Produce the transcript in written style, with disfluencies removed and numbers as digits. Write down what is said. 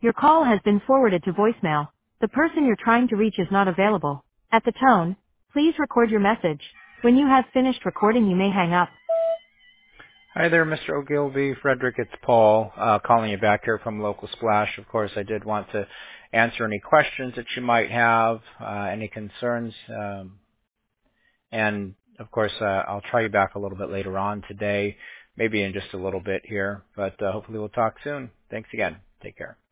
Your call has been forwarded to voicemail. The person you're trying to reach is not available. At the tone, please record your message. When you have finished recording, you may hang up. Hi there, Mr. Ogilvy. Frederick, it's Paul calling you back here from Local Splash. Of course, I did want to answer any questions that you might have, any concerns, and of course, I'll try you back a little bit later on today, maybe in just a little bit here, but hopefully we'll talk soon. Thanks again. Take care.